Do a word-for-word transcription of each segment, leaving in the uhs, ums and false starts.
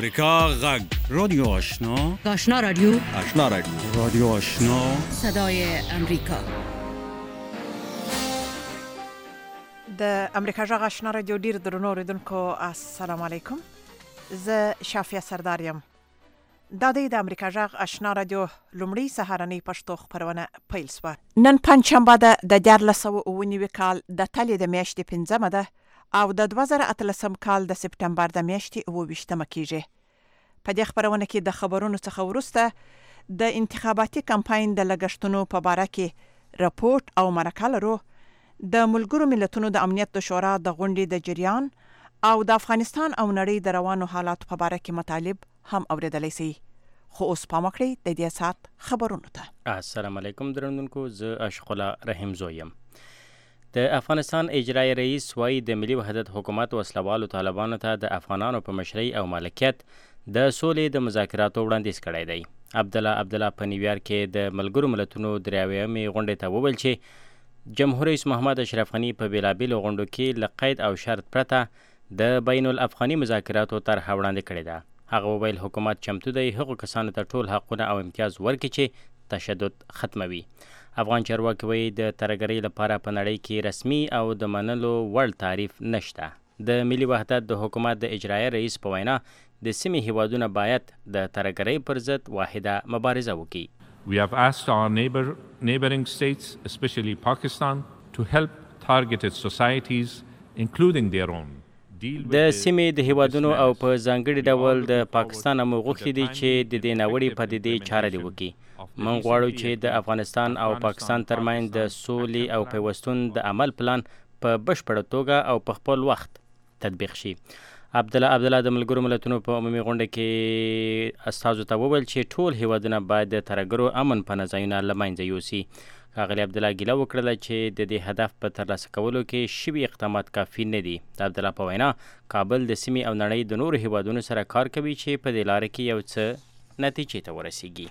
امریکا غږ رادیو آشنا آشنا رادیو آشنا رادیو رادیو آشنا صدای امریکا. د امریکا غږ آشنا رادیو ډیر درنو اوریدونکو السلام علیکم. زه شافیه سردار یم. دا د امریکا غږ آشنا رادیو لومړی سهارنۍ پښتو خبرونه پیل شوه. نن پنځشنبه ده د دیارلس سوه اوه نوي کال د تلې د میاشتې پنځمه ده او د دوه زره اتلسم کال د سپټمبر د میاشتې اوه ویشتمه کیږي. په دې خبرونه کې د خبرونو څخه وروسته د انتخاباتي کمپاین د لګښتونو په باره کې راپورټ او مرکه لرو. د ملګرو ملتونو د امنیت د شورا د غونډې د جریان او د افغانستان او نړۍ د روانو حالاتو په باره کې مطالب هم اوریدلی سي. خو اوس پام وکړئ د دې ساعت خبرونو ته. السلام علیکم درنونکو، زه اشق الله رحیم زویم. د افغانستان اجرایی رئیس وایي د ملي وحدت حکومت وسلوالو طالبانو ته د افغانانو په مشرۍ او مالکیت د سولې د مذاکراتو وړاندیز کړی دی. عبدالله عبدالله په نیویارک کې د ملګرو ملتونو دریاویمې غونډې ته وویل چې جمهور رئیس محمد اشرف غني په بېلابېلو غونډو کې له قید او شرط پرته د بین الافغاني مذاکراتو طرحه وړاندې کړې ده. هغه وویل حکومت چمتو دی هغو کسانو ته ټول حقونه او امتیاز ورکړي چې تشدد ختموي. افغان چارواکي وایي د ترهګرۍ لپاره په نړۍ کې رسمي او د منلو وړ تعریف نشته. د ملي وحدت د حکومت د اجرایه رئیس په وینا د سیمې هیوادونه باید د ترهګرۍ پر ضد واحده مبارزه وکړي. We have asked our neighbor, neighboring states, especially Pakistan, to help targeted societies, including their own. د سیمې د هیوادونو او په ځانګړي ډول د پاکستان هم غوښتي دي چې د دې ناوړې پدیدې چاره دې وکړي. موږ غواړو چې د افغانستان او پاکستان ترمنځ د سولې او پیوستون د عمل پلان په بشپړه توګه او په خپل وخت تطبیق شي. عبدالله عبدالله د ملګرو ملتونو په عمومي غونډه کې استازو ته وویل چې ټول هیوادونه باید د ترهګرو امن پناه ځایونه له منځه یوسي. ښاغلي عبدالله ګیله وکړله چې د دې هدف په ترلاسه کولو کې شوي اقدامات کافي نه دي. د عبدالله په وینا کابل د سیمې او نړۍ د نورو هیوادونو سره کار کوي چې په دې لاره کې یو څه نتیجې ته ورسیږي.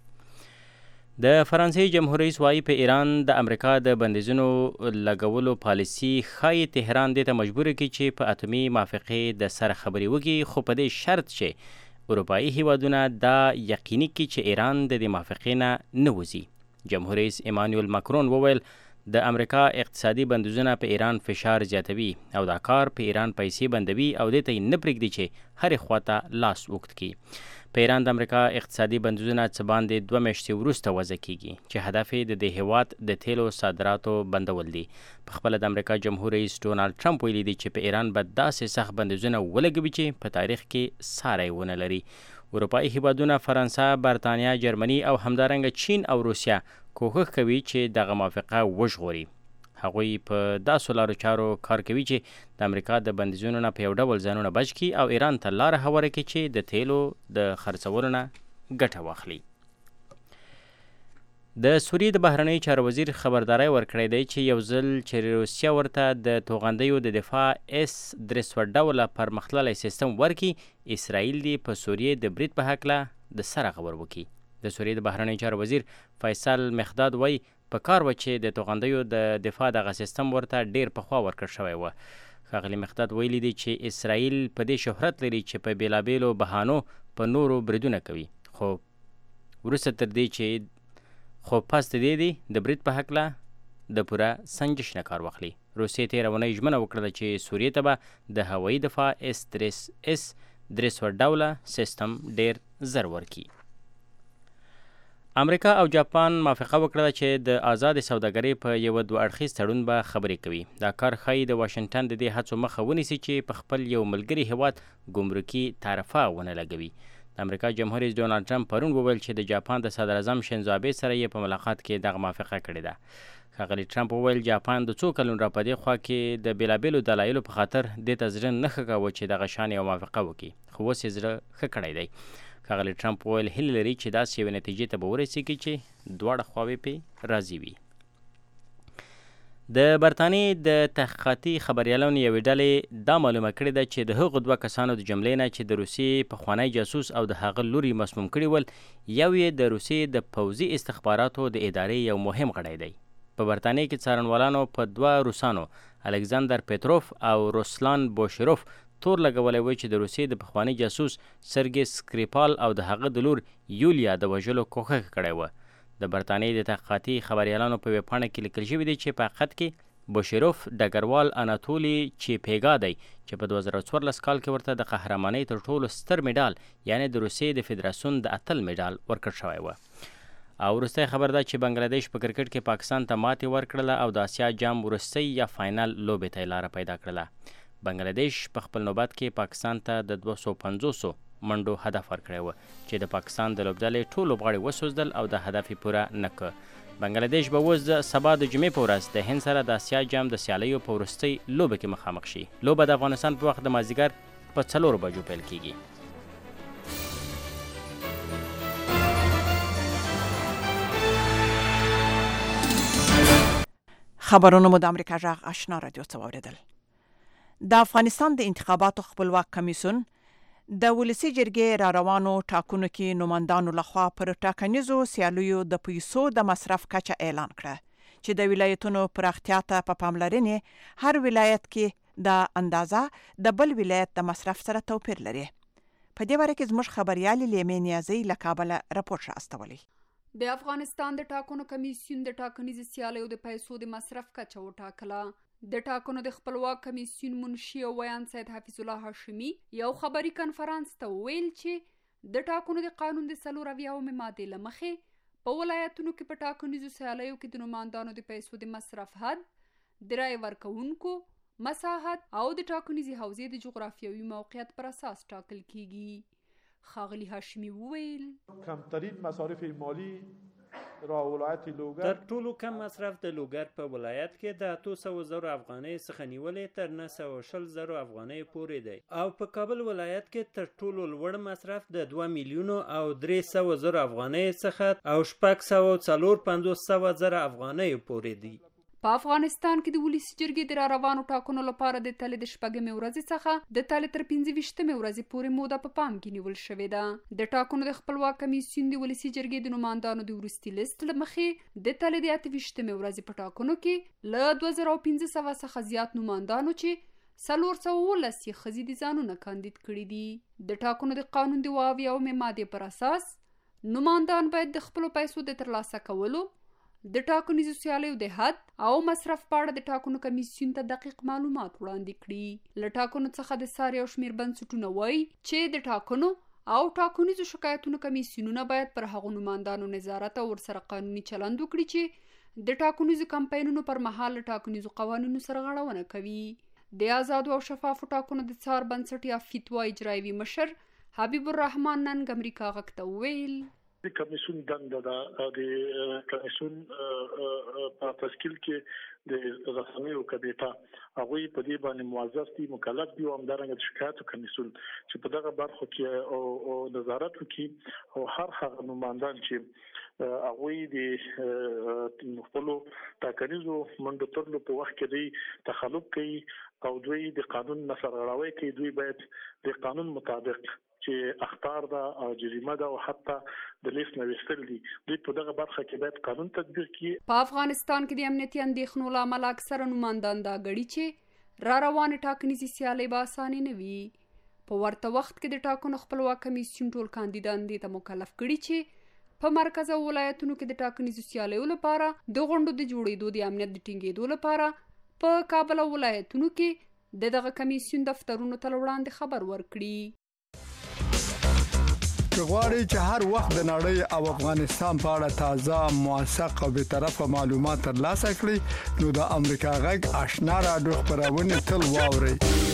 د فرانسې جمهور رئیس وایي په ایران د امریکا د بندیزونو لګولو پالیسي ښایي تهران دې ته مجبور کړي چې په اتومي موافقې د سره خبرې وکړي، خو په دې شرط چې اروپایي هیوادونه دا یقیني کړي چې ایران د دې موافقې نه نه وځي. جمهور رئیس ایمانوئل ماکرون وویل د امریکا اقتصادي بندیزونه په ایران فشار زیاتوي او دا کار په ایران پیسې بندوي او دې ته یې نه پرېږدي چې هرې خواته لاس اوږد کړي. په ایران د امریکا اقتصادي بندیزونه څه باندې دوه میاشتې وروسته وضع کیږي چې هدف یې د دې هیواد د تیلو صادراتو بندول دي. په خپله د امریکا جمهور رئیس ډونالډ ټرمپ ویلي دي چې په ایران به داسې سخت بندیزونه ولګوي چې په تاریخ کې ساری ونه لري. اروپایي هیوادونه فرانسه، برطانیا، جرمني او همدارنګه چین او روسیه کوښښ کوي چې دغه موافقه وژغوري. هغوی په داسو لارو چارو کار کوي چې د امریکا د بندیزونو نه په یو ډول ځانونه بچ کړي او ایران ته لاره هواره کړي چې د تیلو د خرڅولو نه ګټه واخلي. د سوریې د بهرنیو چارو وزیر خبرداری ورکړی دی چې یو ځل چې روسیه ورته د توغندیو د دفاع اس درې سوه ډوله پرمختللی سیستم ورکړي، اسرائیل دې په سوریې د برید په هکله د سره خبر وکړي. د سوریې د بهرنیو چارو وزیر فیصل مخداد وایي په کار و چې د توغندیو د دفاع دغه سیستم ورته ډیر پخوا ورکړل شوی و. ښاغلي مخداد ویلي دي چې اسرائیل په دې شهرت لري چې په بېلابېلو بهانو په نورو بریدونه کوي، خو وروسته تر دې چې خو پس د دې دی د برید په هکله د پوره سنجش نه کار واخلي. روسیې تېره اونۍ ژمنه وکړله چې سوریې ته به د هوایي دفاع اس درې سوه ډوله سیستم ډیر زر ورکړي. امریکا او جاپان موافقه وکړه چې د آزاد سوداګرۍ په یوه دوه اړخیز تړون به خبرې کوي. دا کار ښایي د واشنګټن د دې هڅو مخه ونیسي چې په خپل یو ملګري هیواد ګمرکي تعرفه ونه لګوي. د امریکا جمهور رئیس ډونالډ ټرمپ پرون وویل چې د جاپان د صدر اعظم شینزو آبې سره یې په ملاقات کې دغه موافقه کړې ده. ښاغلي ټرمپ وویل جاپان د څو کلونو را په دې خوا کې د بېلابېلو دلایلو په خاطر دې ته زړه نه ښه کاوه چې دغه شان یوه موافقه وکړي، خو اوس یې زړه ښه کړی دی. ښاغلي ټرمپ وویل هیله لري چې داسې یوې نتیجې ته به ورسیږي چې دواړه خواوې پرې راضي وي. د برطانیې د تحقیقاتي خبریالانو یوې ډلې دا معلومه کړې ده چې د هغو دوه کسانو د جملې نه چې د روسیې پخوانی جاسوس او د هغه لوري مسموم کړي ول، یو یې د روسیې د پوځي استخباراتو د ادارې یو مهم غړی دی. په برطانیې کې څارنوالانو په دوه روسانو الکساندر پیتروف او روسلان بوشروف تور لګولی و چې د روسیې د پخواني جاسوس سرګي سکریپال او د هغه د لور یولیا د وژلو کوښښ کړی و. د برطانیې د تحقیقاتي خبریالانو په ویبپاڼه کې لیکل شوي دی چې په حقیقت کې بوشیروف ډګروال اناتولي چیپیګا دی چې په دوه زره څوارلس کال کې ورته د قهرمانۍ تر ټولو ستر میډال یعنی د روسیې د فدراسیون د اتل میډال ورکړ شوی و. او وروستی خبر ده چې بنګلادیش په کرکټ کې پاکستان ته ماتې ورکړله او د اسیا جام وروستۍ یا فاینل لوبې ته یې لاره پیدا کړله. بنګلادیش په خپل نوبت کې پاکستان ته د دوه سوه پنځوسو منډو هدف ورکړی و چې د پاکستان د لوبډلې ټول لوبغاړي وسوځدل او د هدف یې پوره نه کړ. بنګلادیش به اوس د سبا د جمعې په ورځ د هند سره د اسیا جام د سیالیو په وروستۍ لوبه کې مخامخ شي. لوبه د افغانستان په وخت د مازدیګر په څلورو بجو پیل کیږي. خبرونه مو د امریکا غږ آشنا رادیو څخه واوریدل. د افغانستان د انتخاباتو خپلواک کمیسیون د ولسی جرګې را روانو ټاکنو کې نوماندانو لخوا پر ټاکنیزو سیالیو د پیسو د مصرف کچه اعلان کړه چې د ولایتونو پراختیا ته په پاملرنې هر ولایت کې د اندازه د بل ولایت د مصرف سره توپیر لري. په دې باره کې زموږ خبريال لیمې نیازی له کابل راپور راستولی. د افغانستان د ټاکنو کمیسیون د ټاکنیزو سیالیو د پیسو د مصرف کچه وټاکله. د ټاکنو د خپلواک کمیسیون منشي او ویان سید حفیظ الله هاشمي یو خبري کنفرانس ته ویل چې د ټاکنو د قانون د څلور اویاومې مادې له مخې په ولایتونو کې په ټاکنیزو سیالیو کې د نوماندانو د پیسو د مصرف حد، د رای ورکوونکو مساحت او د ټاکنیزې حوزې د جغرافیوي موقعیت پر اساس ټاکل کیږي. ښاغلي هاشمي وویل کمترین مصارف مالی را ولایت لوګر تر ټولو کم مصرف د لوګر په ولایت کې د اتو سوه زرو افغانۍ څخه نیولې تر نه سوه شل زرو افغانۍ پورې دی او په کابل ولایت کې تر ټولو لوړ مصرف د دوه میلیونو او درې سوه زرو افغانۍ څخه او شپږ سوه څلور پنځوس سوه زره افغانۍ پورې دی. په افغانستان کې د ولسی جرګې د را روانو ټاکنو لپاره د تلې د شپږمې ورځې څخه د تلې تر پنځه ویشتمې ورځې پورې موده په پام کې نیول شوې ده. د ټاکنو د خپلواک کمیسیون د ولسی جرګې د نوماندانو د وروستي لیست له مخې د تلې د اته ویشتمې ورځې په ټاکنو کې له دوه زره پنځه سوه څخه زیات نوماندانو چې څلور سوه اوولس یې ښځې د ځانونه کاندید کړي دي. د ټاکنو د قانون د اووه اویاومې مادې پر اساس نوماندان باید د خپلو پیسو د ترلاسه کولو، د ټاکنیزو سیالیو د حد او مصرف په اړه د ټاکنو کمیسیون ته دقیق معلومات وړاندې کړي. له ټاکنو څخه د ساري او شمیر بنسټونه وایي چې د ټاکنو او ټاکنیزو شکایتونو کمیسیونونه باید پر هغو نوماندانو نظارت او ورسره قانوني چلند وکړي چې د ټاکنیزو کمپاینونو پر مهال له ټاکنیزو قوانینو سره غاړونه کوي. د آزادو او شفافو ټاکنو د څار بنسټ یا فتوا اجرایوي مشر حبیب الرحمن ننګ امریکا غږ ته وویل د کمیسیون دنده ده د کمیسیون په تشکیل کې د رسنیو کمیټه هغوی په دې باندې موظف دي، مکلف دي او همدارنګه د شکایتو کمیسیون چې په دغه برخو کې او نظارت وکړي او هر هغه نوماندان چې هغوی د خپلو ټاکنیزو منډو ترلو په وخت کې دوی تخلف کوي او دوی د قانون نه سرغړاوي کوي، دوی باید د قانون مطابق چې اخطار ده او جریمه ده او حتی د لیست نه وستل دي دوی په دغه برخه کې باید قانون تطبیق کړي. په افغانستان کې د امنیتي اندېښنو له امله اکثره نوماندان دا ګړي چې را روانې ټاکنیزې سیالۍ به اسانې نه وي. په ورته وخت کې د ټاکنو خپلواک کمیسیون ټول کاندیدان دې ته مکلف کړي چې په مرکز او ولایتونو کې د ټاکنیزو سیالیو لپاره د غونډو د جوړېدو د امنیت د ټینګېدو لپاره په کابل او ولایتونو کې د دغه کمیسیون دفترونو ته وړاندې خبر ورکړي. که غواړئ چې هر وخت د نړۍ او افغانستان په اړه تازه، موثق او بیطرفه معلومات ترلاسه کړئ نو د امریکا غږ آشنا رادیو خپرونه تل واورئ.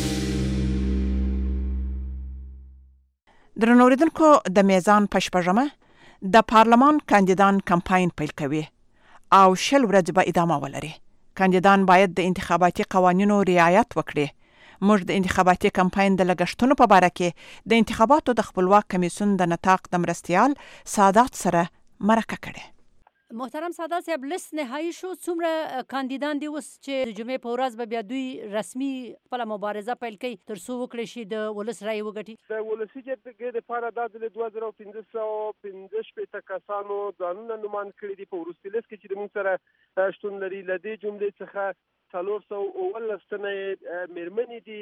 درنو اوریدونکو د میزان په شپږمه د پارلمان کاندیدان کمپاین پیل کوي او شل ورځې به ادامه ولري. کاندیدان باید د انتخاباتي قوانینو رعایت وکړي. موږ د انتخاباتي کمپاین د لګښتونو په باره کې د انتخاباتو د خپلواک کمیسیون د نطاق د مرستیال سادات سره مرکه کړې. محترم سادات صاحب، لیست نهایی شو، څومره کاندیدان دي اوس چې د جمعې په ورځ به بیا دوی رسمي خپله مبارزه پیل کوي تر څو وکړی شي د ولس رایې وګټي؟ د ولسي جرګې دپاره دا ځل دوه زره پنځه سوه پنځه شپېته کسانو ځانونه نوماند کړي دي په وروستي لیست کې چې زموږ سره شتون لري. له دې جملې څخه څلور سوه اوولس تنه یې مېرمنې دي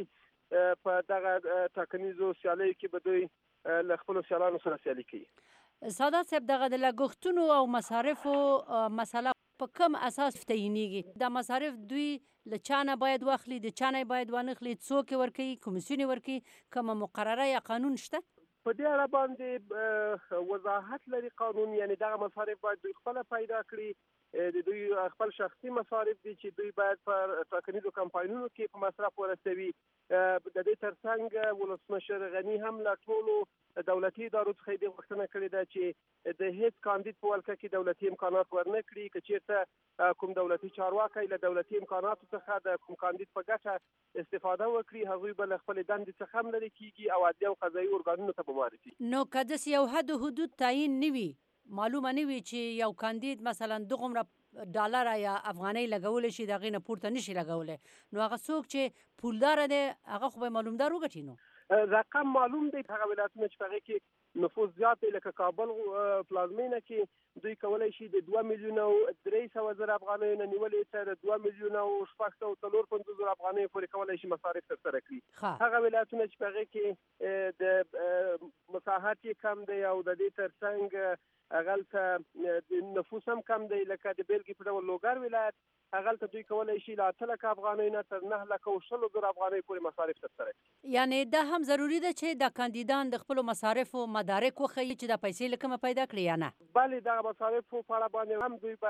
په دغه ټاکنیزو سیالیو کې به دوی له خپلو سیالانو سره سیالي کوي. سادات صاحب دغه د لګښتونو او مصارفو مسله په کوم اساس تعیینېږي؟ دا مصارف دوی له چا نه باید واخلي، د چا نه باید وانخلي، څوک یې ورکوي، کمیسیون یې ورکوي، کومه مقرره یا قانون شته؟ په دې اړه باندې وضاحت لري قانون، یعنی دغه مصارف باید دوی خپله پیدا کړي، د دوی خپل شخصي مصارف دي چې دوی باید په ټاکنیزو کمپاینونو کې په مصرف ورسوي. د دې ترڅنګ ولسمشر غني هم له ټولو دولتي ادارو څخه دې غوښتنه کړې ده چې د هیڅ کاندید په ولکه کې دولتي امکانات ورنه کړي، که چېرته کوم دولتي چارواکی له دولتي امکاناتو څخه د کوم کاندید په ګټه استفاده وکړي، هغوی به له خپلې دندې څخه هم لرې کېږي او عدلي او قضایي ارګانونو ته به معرفي. نو که داسې یو حد و حدود تعیین نه وي، معلومه نه وي چې یو کاندید مثلا دغومره ډالر یا افغانۍ لګولی شي، د هغې نه پورته نشي لګولی، نو هغه څوک چې پولداره دی هغه خو به معلومدار وګټي. نو رقم معلوم دی. هغه ولایتونه چې په هغې کې نفوذ زیات دی لکه کابل پلازمینه کې دوی کولی شي د دوه میلیونه او درې سوه زره افغانیو نه نیولې تر دوه میلیونه او شپږ سوه څلور پنځوس زره افغانیو پورې کولی شي مصارف ترسره کړي. هغه ولایتونه چې په هغې کې د مساحت یې کم دی او د دې ترڅنګ هغلته نفوس هم کم دی، لکه د بیلګې په ډول لوګر ولایت، هغلته دوی کولی شي له اته لکه افغانیو نه تر نه لکه او شلو زرو افغانیو پورې مصارف ترسره کړي. یعنې دا هم ضروري ده چې دا کاندیدان د خپلو مصارفو مدارک وښیي چې دا پیسې له کومه پیدا کړي یا نه؟ بلې، دغه مصارفو په اړه باندې هم دوی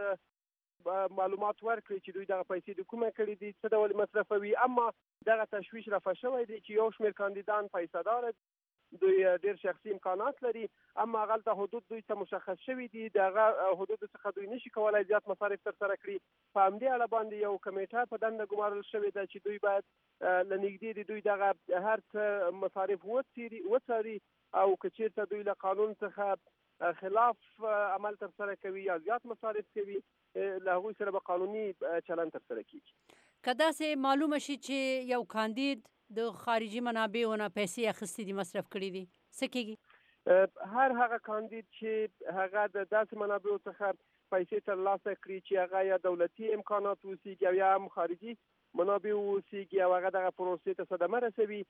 باید معلومات ورکړي چې دوی دغه پیسې د کومه کړي دي، څه ډول مصرفوي. اما دغه تشویش رفع شوی دی چې یو شمېر کاندیدان پیسه داره، دوی ډېر شخصي امکانات لري، اما هغلته حدود دوی ته مشخص شوي دي، د هغه حدودو څخه دوی نشي کولی زیات مصارف ترسره کړي. په همدې اړه باندې یو کمیټه په دنده ګمارل شوې ده چې دوی باید له نږدې د دوی دغه هر څه مصارف وڅاري او که چېرته دوی له قانون څخه خلاف عمل ترسره کوي یا زیات مصارف کوي، له هغوی سره به قانوني چلند ترسره کېږي. که داسې معلومه شي چې یو کاندید د خارجي منابعو نه پیسې اخیستې دي، مصرف کړي دي، څه کېږي؟ هر هغه کاندید چې هغه د داسې منابعو څخه پیسې ترلاسه کړي چې هغه یا دولتي امکانات اوسیږي او یا هم خارجي منابع اوسیږي او هغه دغه پروسې ته صدمه رسوي،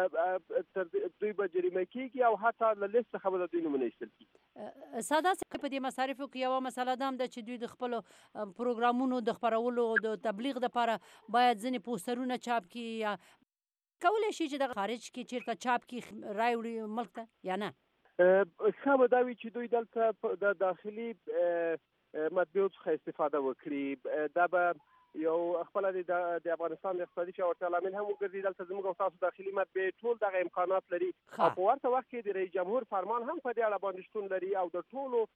دوی به جریمه کېږي او حتی له لیست څخه به د دوی نومونه ایستل کېږي. سادات صاحب، په دې مصارفو کې یوه مسله دا هم ده چې دوی د خپلو پروګرامونو د خپرولو د تبلیغ دپاره باید ځینې پوسټرونه چاپ کړي، یا کولی شي چې د خارج کې چېرته چاپ کړي رای وړي ملک ته یا نه؟ ښه به دا وي چې دوی دلته د داخلي مطبعو څخه استفاده وکړي. دا به یو خپله د افغانستان د اقتصادي پیاوړتیا لامل هم وګرځي. دلته زموږ او تاسو داخلي مطبعې ټول دغه امکانات لري او په ورته وخت کې د رئیس جمهور فرمان هم په دې اړه باندې شتون لري او د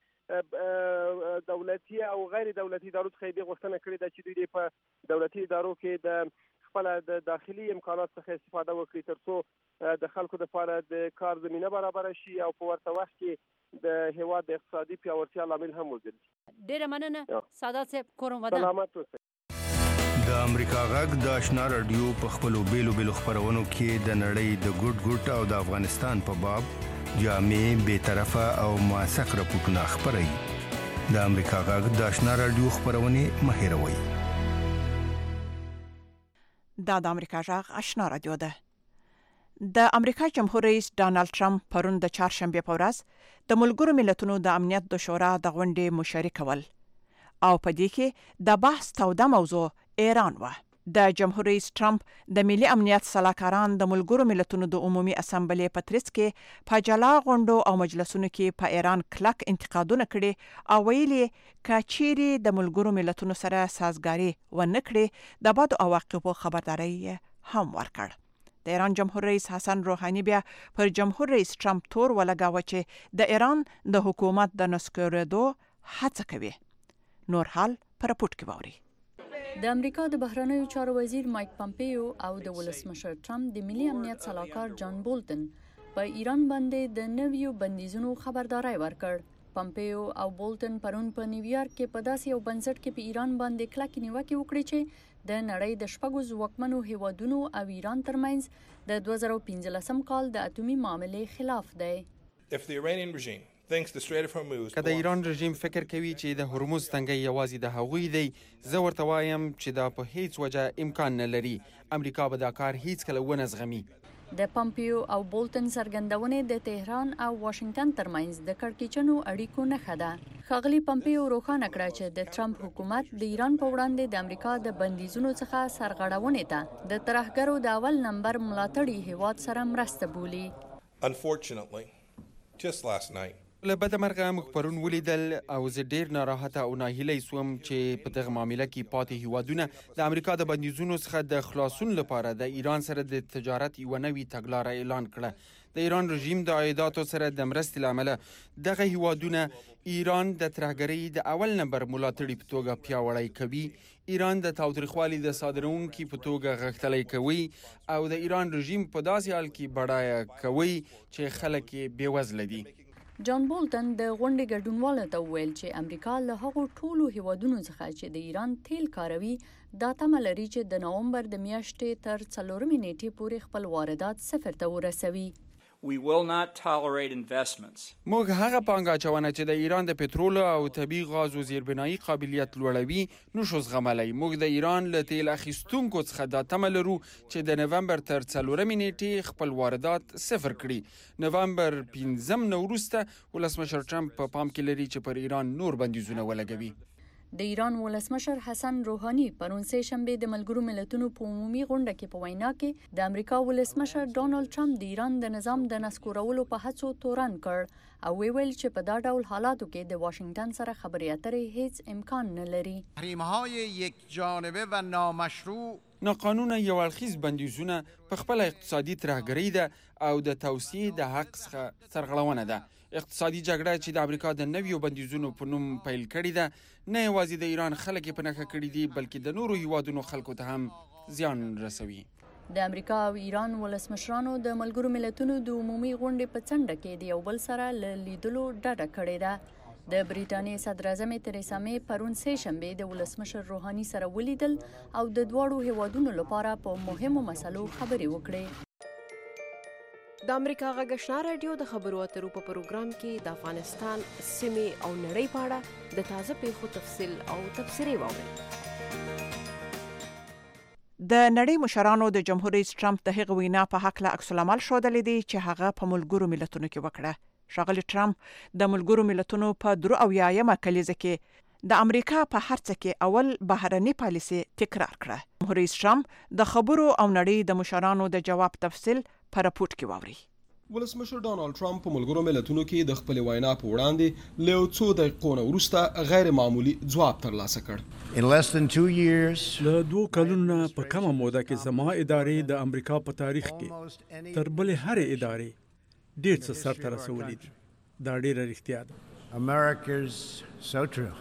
ټولو دولتي او غیر دولتي ادارو څخه دې غوښتنه کړې ده چې دوی په دولتي ادارو کې د خپله د داخلي امکانات څخه استفاده وکړي تر څو د خلکو دپاره د کار زمینه برابره شي او په ورته وخت کې د هېواد د اقتصادي پیاوړتیا لامل هم وګرځي. ډېره مننه سادات صاحب، کور ودان. سلامت اوسئ. د امریکا غږ د آشنا رادیو په خپلو بیلو بیلو خپرونو کې د نړۍ د ګوټ ګوټ او د افغانستان په باب جامع، بیطرفه او موثق راپورټونه خپروي. د امریکا غږ د آشنا رادیو خپرونې مه هېروئ. دا د امریکا غږ آشنا رادیو ده. د امریکا جمهور رئیس ډانلډ ټرمپ پرون د چهارشنبې په ورځ د ملګرو ملتونو د امنیت د شورا د غونډې مشري کول او په دې کې د بحث توده موضوع ایران و. د جمهور رئیس ټرمپ د ملي امنیت سلاکاران د ملګرو ملتونو د عمومي اسامبلې په ترڅ کې په جلا غونډو او مجلسونو کې په ایران کلک انتقادونه کړي او ویلي کچيري د ملګرو ملتونو سره سازګاری ونه کړي د بد عواقبو خبرداري هم ورکړ. د ایران جمهور رئیس حسن روحانی بیا پر جمهور رئیس ټرمپ تور ولګاوه چې د ایران د حکومت د نسکورېدو هڅه کوي. نور حال پر پټ کې ووري. د امریکا د بهرنیو چارو وزیر مایک پامپیو او د ولسمشر ټرمپ د ملي امنیت سلاکار جان بولتن په ایران باندې د نویو بندیزونو خبرداري ورکړ. پامپیو او بولتن پرون په نیویارک کې په داسې یو بنسټ کې په ایران باندې کلکې نیوکې وکړې چې د نړۍ د شپږو ځواکمنو هیوادونو او ایران ترمنځ د دوه زره پنځلسم کال د اټومي معاملې خلاف دی. If the Iranian regime که د ایران رژیم فکر کوي چې د هرمز تنګی یوازې د هغوی دی، زه ورته وایم چې دا په هیڅ وجه امکان نه لري. امریکا به دا کار هیڅکله ونه زغمي. د پمپیو او بولتن څرګندونې د تهران او واشنگټن ترمنځ د کړکېچنو اړیکو نښه ده. ښاغلي پمپیو روښانه کړه چې د ټرمپ حکومت د ایران په وړاندې د امریکا د بندیزونو څخه سرغړونې ته د ترهګرو د اول نمبر ملاتړي هیواد سره مرسته بولي. Unfortunately, just last night, له بده مرغه موږ پرون ولیدل او زه ډیر ناراحته او ناهیلی سوم چې په دغه معامله کې پاتې هیوادونه د امریکا د بندیزونو څخه د خلاصون لپاره د ایران سره د تجارت یوه نوې تګلاره اعلان کړه. د ایران رژیم د عایداتو سره د مرستې له امله دغه هیوادونه ایران د ترهګرۍ د اول نمبر ملاتړي په توګه پیاوړی کوي. ایران د تاوتریخوالي د صادروونکي په توګه غښتلی کوي او د ایران رژیم په داسې حال کې بډایه کوي چې خلک یې بېوزله دي. جان بولتن د غونډې ګډونوالو ته وویل چې امریکا له هغو ټولو هیوادونو څخه چې د ایران تیل کاروي دا تمه لري چې د نومبر د میاشتې تر څلورمې نیټې پورې خپل واردات صفر ته ورسوي. We will not tolerate investments. موږ هغه پانګه اچونه چې د ایران د پټرولو او طبیعي غازو زیربنایي قابلیت لوړوي نشو زغملی. موږ د ایران له تیل اخیستونکو څخه دا تمه لرو چې د نومبر تر څلورمې نیټې خپل واردات صفر کړي. نومبر پنځم نه وروسته ولسمشر ټرمپ په پام کې لري چې پر ایران نور بندیزونه ولګوي. د ایران ولسمشر حسن روحانی پرون سه شنبه د ملګرو ملتونو په عمومي غونډه کې په وینا کې د امریکا ولسمشر ډونالد ټرمپ د ایران د نظام د نسکورولو په هڅو تورن کړ او ویل چې په دا ډول حالاتو کې د واشنگټن سره خبرې اترې هیڅ امکان نه لري. تحریم‌های یک جانبه و نامشروع ناقانونه یو اړخیز بندیزونه په خپل اقتصادي ترهګرۍ ده او د توسعې د حق څخه سرغړونه ده. اقتصادي جګړه چې د امریکا د نویو بندیزونو په نوم پیل کړې ده نه یوازې د ایران خلک یې په نښه کړي دي بلکې د نورو هیوادونو خلکو ته هم زیان رسوي. د امریکا او ایران ولسمشرانو د ملګرو ملتونو د عمومي غونډې په څنډه کې د یو بل سره له لیدلو ډډه کړې ده. د بریټانیې صدراعظم تریسا مې پرون سه شنبه د ولسمشر روحانی سره ولیدل او د دواړو هیوادونو لپاره په مهمو مسلو خبرې وکړې. د امریکا غږ آشنا رادیو د خبرو اترو په پروګرام کې د افغانستان سیمې او نړۍ په اړه د تازه پیښو تفصیل او تبصرې واورئ. د نړۍ مشرانو د جمهور رئیس ټرمپ د هغه وینا په هکله عکس العمل ښودلی دی چې هغه په ملګرو ملتونو کې وکړه. ښاغلي ټرمپ د ملګرو ملتونو په درو اویایمه کلیزه کې د امریکا په هر څه کې اول بهرنۍ پالیسي تکرار کړه. جمهور رئیس ټرمپ د خبرو او نړۍ د مشرانو د جواب تفصیل په راپورټ کې واوري. ولسمشر ډانالډ ټرمپ په ملګرو ملتونو کې د خپل وینا په وړاندې له څو دقیقو نه وروسته غیر معمولی ځواب ترلاسه کړ. In less than two years, له دوه کلونو په کمه موده کې زما ادارې د امریکا په تاریخ کې تر بلې هرې ادارې ډېر څه سرته رسولي دي. دا ډېره رښتیا ده. America's so true.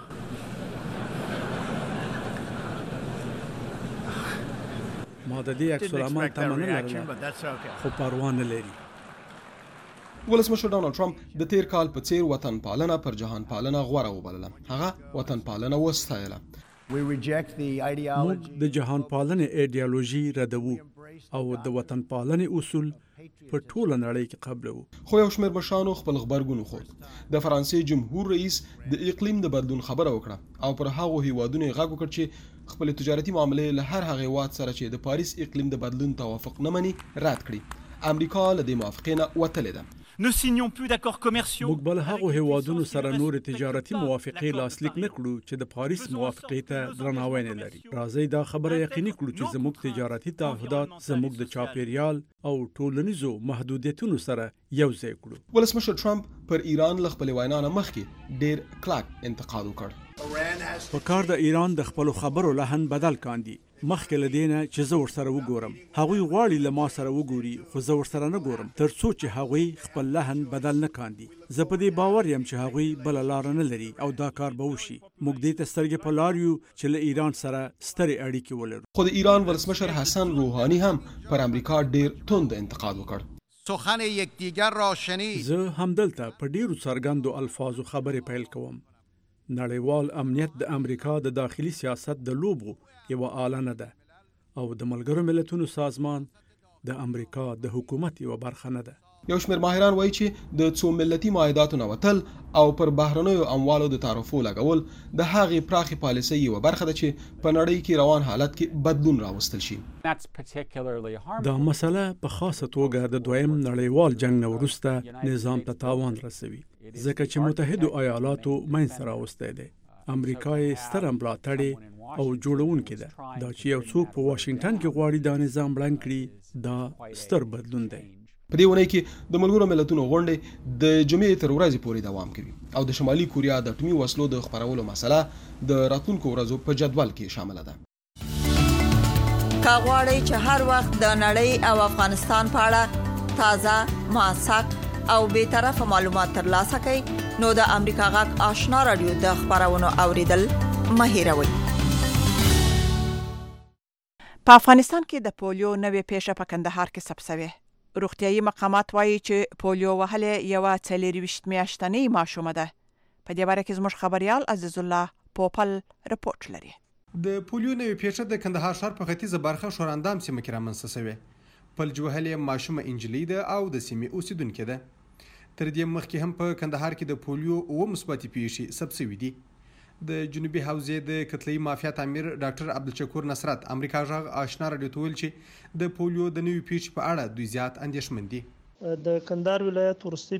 ما د دې عکس العمل تمه نه لرله خو پروا نه لري. ولسمشر ډانالډ ټرمپ د تیر کال په څیر وطن پالنه پر جهان پالنه غوره وبلله. هغه وطن پالنه وستایله. موږ د جهان پالنې ایډیالوژي ردوو او د وطن پالنې اصول په ټوله نړۍ کې قبلوو. خو یو شمېر مشرانو خپل غبرګون وښود. د فرانسې جمهور رئیس د اقلیم د بدلون خبره وکړه او پر هغو هیوادونو یې غږ وکړ چې خپل تجارتي معاملې له هر هغه هیواد سره چې د پاریس اقلیم د بدلون توافق نه مني رد کړي. امریکا له دې موافقې نه وتلې ده. Ne signons plus d'accords commerciaux. موږ بل هغو هیوادونو سره نور تجارتي موافقې لاسلیک نه کړو چې د پاریس موافقې ته درناوی نه لري. راځئ دا خبره یقیني کړو چې زموږ تجارتي تعهدات زموږ د چاپیریال او ټولنیزو محدودیتونو سره یو ځای کړو. ولسمشر ټرمپ پر ایران له خپل وینا نه مخکې ډېر کلک انتقاد وکړ. په کار د ایران د خپلو خبرو لحن بدل کاندي. مخکې له دې نه چې زه ورسره وګورم. هغوی غواړي له ما سره وګوري خو زه ورسره نه ګورم تر څو چې هغوی خپل لحن بدل نه کاندي. زه په دې باور یم چې هغوی بله لاره نه لري او دا کار به وشي. موږ دې ته سترګې په لار یو چې له ایران سره سترې اړیکې ولرو. خو د ایران ولسمشر حسن روحانی هم پر امریکا ډېر تند انتقاد وکړ. سخن یکدیگر را شنید. زه همدلته په ډېرو څرګندو الفاظو خبرې پیل کوم. نړیوال امنیت د امریکا د داخلي سیاست د لوبو یوه آله نه ده او د ملګرو ملتونو سازمان د امریکا د حکومت یوه برخه نه ده. یو شمېر ماهران وایي چې د څو ملتي معاهداتو نه وتل او پر بهرنیو اموالو د تعرفو لګول د هغې پراخې پالیسۍ یوه برخه ده چې په نړۍ کې روان حالت کې بدلون راوستل شي. دا مسله په خاصه توګه د دویم نړیوال جنګ نه وروسته نظام ته تاوان رسوي ځکه چې متحدو ایالاتو منځته راوستی دی. امریکا یې ستره ملاتړې او جوړونکې ده. دا چې یو څوک په واشنګټن کې غواړي دا نظام ړنګ کړي دا ستر بدلون دی. په دې ونې کې د ملګرو ملتونو غونډې د جمعې تر ورځې پورې دوام کوي او د شمالي کوریا د اټومي وسلو د خپرولو مسله د راتلونکو ورځو په جدول کې شامله ده. که غواړئ چې هر وخت د نړۍ او افغانستان په اړه تازه، موثق او بیطرفه معلومات ترلاسه کړئ نو د امریکا غږ آشنا رادیو د خپرونو اوریدل مه هېروئ. په افغانستان کې د پولیو نوې پیښه په کندهار کې ثبت شوې. روغتیايي مقامات وایي چې پولیو وهلې یوه څلېرویشت میاشتنۍ ماشومه ده. په دې باره کې زموږ خبریال عزیز الله پوپل رپورټ لري. د پولیو نوې پیښه د کندهار ښار په ختیځه برخه شوراندام سیمه کې رامنځته شوې. فلج وهلې ماشومه انجلۍ ده او د سیمې اوسیدونکې ده. تر دې مخکې هم په کندهار کې د پولیو اووه مثبتې پیښې ثبت شوي دي. د جنوبي حوزې د کتلې مافیا تعمیر ډاکټر عبدالشکور نصرت امریکا غږ آشنا رادیو ته ویل چې د پولیو د نوې پیښې په اړه دوی زیات اندېښمن دي. د کندهار ولایت وروستۍ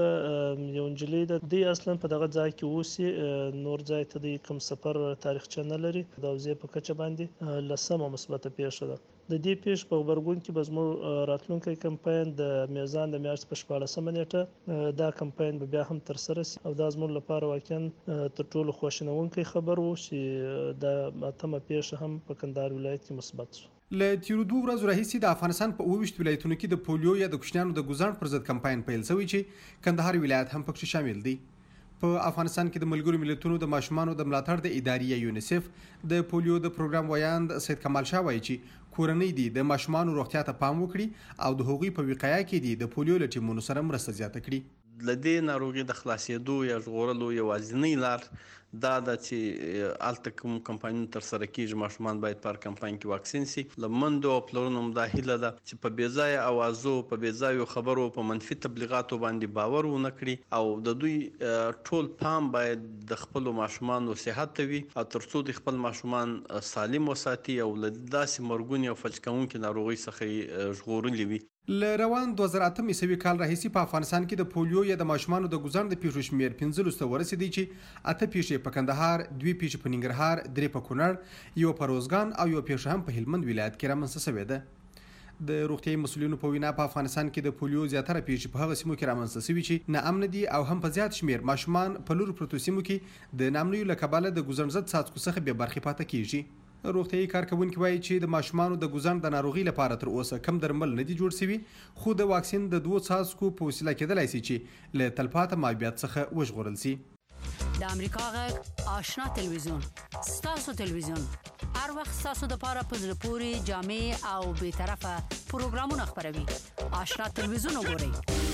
پیښه یو نجلۍ ده. دوی اصلا په دغه ځای کې اوسي، نور ځای ته د کوم سفر تاریخچه نه لري. د حوزې په کچه باندې لسمه مثبته پیښه ده. د دې پیښ په غبرګون کې به زموږ راتلونکی کمپاین د میزان د میاشتې په شپاړسمه نیټه دا کمپاین به بیا هم ترسره شي او دا زموږ لپاره واقعا تر ټولو خواشینونکی خبر و چې د اتمه پیښه هم په کندهار ولایت کې مثبت شو. له تیرو دوه ورځو راهیسې د افغانستان په اووه ویشت ولایتونو کې د پولیو یا د کوچنیانو د ګوزاڼ پر ضد کمپاین پیل شوی چې کندهار ولایت هم پکې شامل دی. په افغانستان کې د ملګرو ملتونو د ماشومانو د ملاتړ د ادارې یونیسف د پولیو د پروګرام ویاند سید کمال شاه وایي چې کورنۍ دي د ماشومانو روغتیا ته پام وکړي او د هغوی په وقایه کې دي د پولیو له ټیمونو سره مرسته زیاته کړي. له دې ناروغي د خلاصېدو یا ژغورلو یوازینۍ لار دا ده چې هلته کوم کمپاینونه ترسره کېږي ماشومان باید په هر کمپاین کې واکسین سي. له میندو او پلرونو هم دا هیله ده چې په بې ځایه اوازو په بې ځایو خبرو په منفي تبلیغاتو باندې باور ونه کړي او د دوی ټول پام باید د خپلو ماشومانو صحت ته وي او تر څو د خپل ماشومان سالم وساتي او له داسې مرګونې او فلج کوونکې ناروغۍ څخه یې ژغورلي وي. له روان دوه زره اتم عیسوي کال راهیسې په افغانستان کې د پولیو یا د ماشومانو د ګوزاڼ د پیښو شمېر پنځلسو ته ورسېدی چې اته پیښې په کندهار، دوې پیښې په ننګرهار، درې په کونړ، یوه په روزګان او یوه پیښه هم په هلمند ولایت کې رامنځته شوې ده. د روغتیايي مسؤلینو په وینا په افغانستان کې د پولیو زیاتره پیښې په هغه سیمو کې رامنځته شوي چې ناامنه دي او هم په زیات شمېر ماشومان په لرو پرتو سیمو کې د ناامنیو له کبله د ګوزاڼ ضد څاڅکو څخه بې برخې پاتې کېږي. روغتیايي کارکوونکي وایي چې د ماشومانو د ګوزاڼ د ناروغۍ لپاره تر اوسه کم درمل نه دي جوړ شوي، خو د واکسین د دوو څاڅکو په وسیله کېدلی شي چې له تلپاته معافیت څخه وژغورل شي. د امریکا غږ آشنا تلویزیون ستاسو تلویزیون هر وخت ستاسو د پاره په زړه پورې جامع او بیطرفه پروګرامونه خپروي. آشنا تلویزیون وګورئ.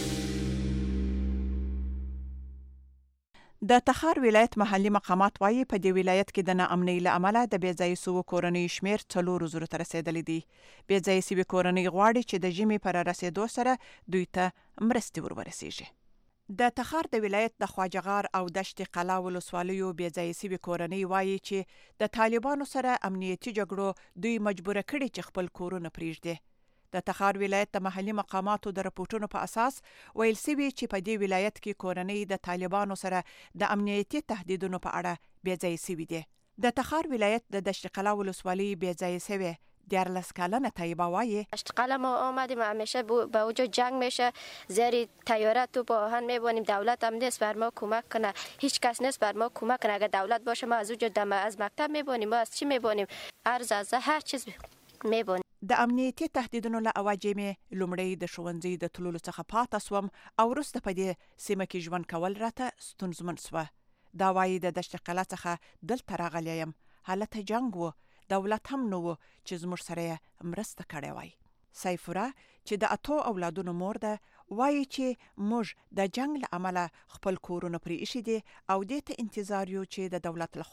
د تخار ولایت محلي مقامات وایي په دې ولایت کې د ناامنۍ له امله د بې ځایه سوو کورنیو شمېر څلورو زرو ته رسېدلی دي. بې ځایه سوي کورنۍ غواړي چې د ژمي په رارسېدو سره دوی ته مرستې ور ورسېږي. د تخار د ولایت د خواجهغار او دشت قلا ولسوالیو بې ځایه سوي کورنۍ وایي چې د طالبانو سره امنیتي جګړو دوی مجبوره کړي چې خپل کورونه پرېږدي. د تخار ولایت د محلي مقاماتو د رپورټونو په اساس ویل سوي چې په دې ولایت کې کورنۍ د طالبانو سره د امنیتي تهدیدونو په اړه بې ځایه سوي دي. د تخار ولایت د دشت قلا ولسوالۍ بې ځایه سوي دیارلس کلنه طیبه وایي دشت قلا ما آمدیم همیشه با وجود جنگ میشه زیر تیاره تو با آهن میبونیم دولت هم نیست بر ما کمک کنه هیچ کس نیست بر ما کمک کنه اگر دولت باشه ما از وجود دم از مکتب میبونیم ما از چی میبونیم ارز از هر چیز میبونیم. د امنیتي تهدیدونو له اوجې مې لومړی د ښوونځي د تللو څخه پاته سوم او وروسته په دې سیمه کې ژوند کول راته ستونزمن سوه. دا وایي د دشت قلا څخه دلته راغلی یم، هلته جنګ و، دولت هم نه و چې زموږ سره یې مرسته کړې وای. سیفوره چې د اتو اولادونو مور ده وایي چې موږ د جنګ له امله خپل کورونه پرې ایښي دي او دې ته انتظار یو چې د دولت لخوا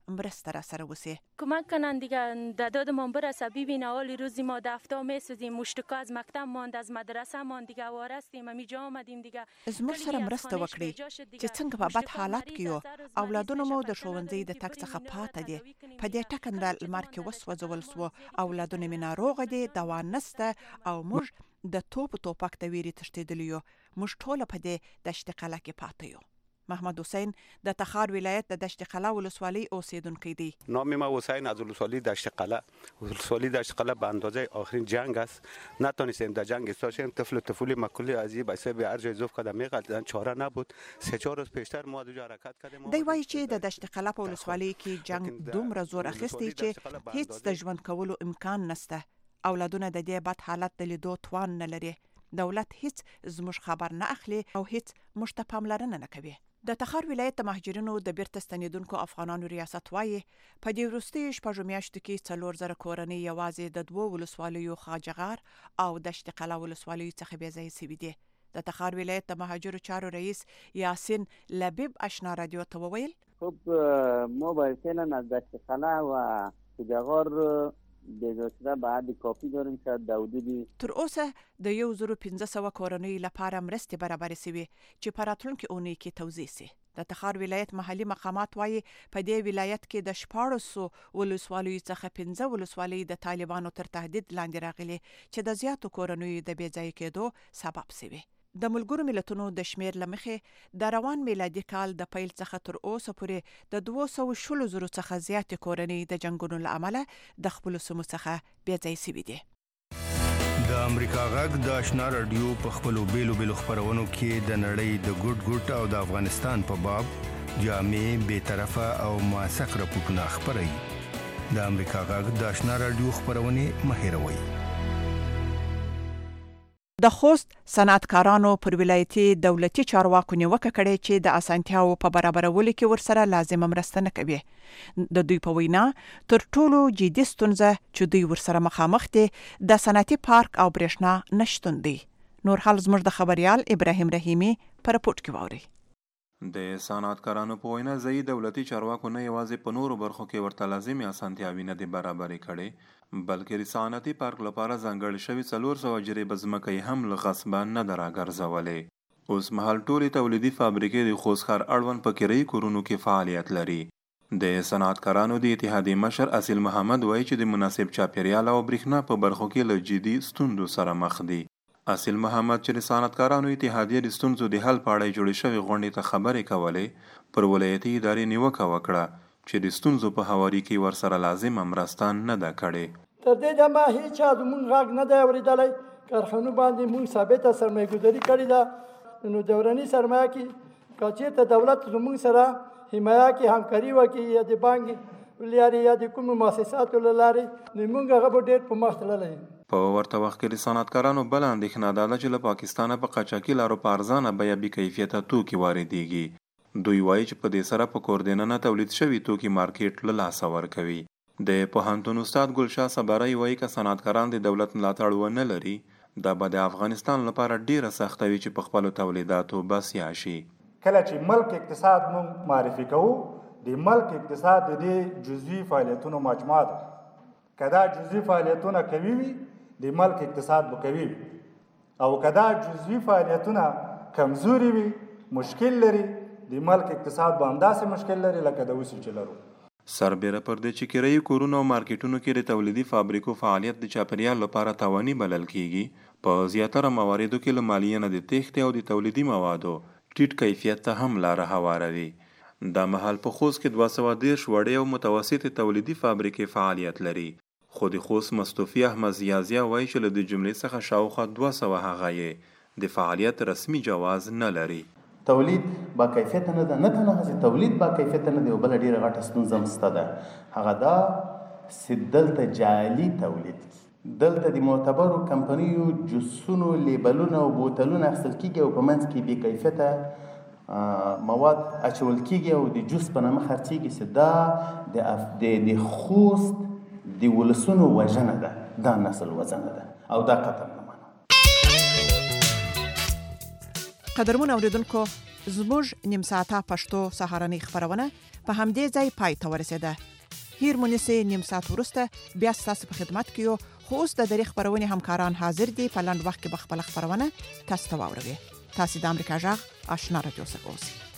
مرسته را سره وسی. کمک کنن دیگه. داد ما برسه ببین اولی روزی ما دفتر میسوزیم، مشتکا از مکتب ماند، از مدرسه ماند دیگه، وارستیم امیجا آمدیم دیگه. زموږ سره مرسته وکړي چې څنګه په بد حالت کې یو اولادونو مو د ښوونځي د تګ څخه پاته دي. په دې ټکنده لمر کې وسوځول سو، اولادونه مې ناروغه دي، دوا نسته او موږ د توپ توپک د ویرې تښتېدلي یو. موږ ټوله په دې دشت قلعه کې پاته یو. محمد حسین د تخار ولایت د دشت قلعه ولسوالۍ اوسیدونکی دی. نام ما حسین از ولسوالی دشت قلعه. ولسوالی دشت قلعه به اندازه آخرین جنگ است. نتونستیم در جنگ استاشیم. طفل طفولی مکلی از این بسیار به ارج زوف کده میقدن، چاره نبود. سه چهار روز پیشتر ما دوجا حرکت کردیم. دی وایي چې د دشت قلعه په ولسوالۍ کې جنگ دومره زور اخیستی چې هیڅ د ژوند کولو امکان نسته. اولادونه د دې بد حالت د لیدو توان نه لري. دولت هیڅ زموږ خبر نه اخلي او هیڅ موږ ته پاملرنه نه کوي. د تخار ولایت د مهاجرینو د بیرته ستنیدونکو افغانانو ریاست وایي په دې وروستیو شپږو میاشتو کې څلور زره کورنۍ یوازې د دوو ولسوالیو خاجغار او دشت قلعه ولسوالیو څخه بې ځایه سوي دي. د تخار ولایت د مهاجرو چارو رئیس یاسین لبیب آشنا رادیو ته وویل خب ما باید از دشت قلعه و خاجغار بجاشده بعد کافی داریم که د حدود تر اوسه د یو زرو پنځه سوه کورنۍ لپاره مرستې برابرې سوي چې په راتلونکي اونۍ کې توزیع سي. د تخار ولایت محلي مقامات وایي په دې ولایت کې د شپاړسو ولسوالیو څخه پنځه ولسوالۍ د طالبانو تر تهدید لاندې راغلي چې د زیاتو کورنیو د بې ځایه کېدو سبب سوي. د ملګرو ملتونو د شمیر له مخې د روان میلادي کال د پیل څخه تر اوسه پورې د دوه سوه شلو زرو څخه زیاتې کورنۍ د جنګونو له امله د خپلو سیمو څخه بې ځایه سوي دي. د امریکا غږ د آشنا رادیو په خپلو بیلو بیلو خپرونو کې د نړۍ د ګوټ ګوټ او د افغانستان په باب جامع، بې طرفه او موثق راپورټونه خپروي. د امریکا غږ د آشنا رادیو خپرونې مه هېروئ. د خوست صنعتکارانو پر ولایتي دولتي چارواکو نیوکه کړې چې د اسانتیاو په برابرولو کې ورسره لازمه مرسته نه کوي. د دوی په وینا تر ټولو جدي ستونزه چې دوی ورسره مخامخ دي د صنعتي پارک او برېښنا نشتون دی. نور حال زموږ د خبريال ابراهیم رحیمی په رپورټ کې واوري. د صنعتکارانو په وینا ځای دولتي چارواکو نه یوازې په نورو برخو کې ورته لازمي اسانتیاوې نه دي برابرې کړې بلکې د صنعتي پارک لپاره ځانګړې شوي څلور سوه جریبه ځمکه یې هم له غصبه نه ده راګرځولې. اوس مهال ټولې تولیدي فابریکې د خوست ښار اړوند په کرایي کورونو کې فعالیت لري. د صنعتکارانو د اتحادیې مشر اصیل محمد وایي چې د مناسب چاپیریال او برېښنا په برخو کې له جدي ستونزو سره مخ دي. اصیل محمد چې د صنعتکارانو اتحادیې د ستونزو د حل په اړه جوړې شوې غونډې ته خبرې کولې پر ولایتي ادارې نیوکه وکړه چې د ستونزو په هواري کې ورسره لازمه مرسته نه ده کړې. تر دې دمه هیچا زموږ غږ نه دی اورېدلی. کارخانو باندې موږ ثابته سرمایه ګذاري کړې ده. نو دوراني سرمایه کې که چېرته دولت زموږ سره حمایه کې همکاري وکړي یا د بانک لارې یا د کومو مؤسساتو له لارې نو موږ هغه به ډېر په مخ تللی. په ورته وخت کې د صنعتکارانو بله اندېښنه دا ده چې له پاکستانه په قاچاقي لارو په ارزانه بیه بې کیفیته توکي واردېږي. دوی وایي چې په دې سره په کور دننه تولید شوي توکي مارکیټ له لاسه ورکوي. د پوهنتون استاد ګلشاه صبري وایي که صنعتکاران د دولت ملاتړ ونه لري دا به د افغانستان لپاره ډیره سخته وي چې په خپلو تولیداتو بسیا شي. کله چې ملک اقتصاد مونږ معرفي کوو د ملک اقتصاد د دې جزوي فعالیتونو مجموعه ده. که دا جزوي فعالیتونه قوي وي د ملک اقتصاد به قوي وي او که دا جزوي فعالیتونه کمزوري وي مشکل لري د ملک اقتصاد به همداسې مشکل لري لکه د اوسې چې لرو. سربیره پر دې چې کرایي کورونو او مارکیټونو کې د تولیدي فابریکو فعالیت د چاپیریال لپاره تاواني بلل کیږي په زیاتره مواردو کې له مالیې نه د تېښتې او د تولیدي موادو ټیټ کیفیت ته هم لاره هواروي. دا مهال په خوست کې دوه سوه دېرش وړې او متوسطې تولیدي فابریکې فعالیت لري خو د خوست مصطفی احمد زیازیا وایي چې له دې جملې څخه شاوخوا دوه سوه هغه یې د فعالیت رسمي جواز نه لري. تولید با کیفیت نه ده، نه تنها چې تولید با کیفیت نه دی او بل ډیره غټه ستونزه مسته ده هغه دا چې دلته جعلي تولید دلته د معتبرو کمپنیو جوسونو لیبلونه او بوتلونه اخیستل کیږي او په منځ کې بې کیفیته مواد اچول کیږي او د جوس په نامه خرڅیږي چې دا د خوست د ولسونو وژنه ده، دا نسل وژنه ده او دا قتل. قدرمن اوریدونکو زموږ نیم ساعته پښتو سهارنۍ خبرونه په همدې ځای پای ته ورسیده. هیر مونږه نیم ساعت ورسته بیا تاسو په خدمت کې یو. خو اوس د دری خبرونه همکاران حاضر دي په لاند وخت کې بخپل خبرونه تاسو ته واوروي. تاسو د امریکا جغ آشنا رادیو څخه اوسئ.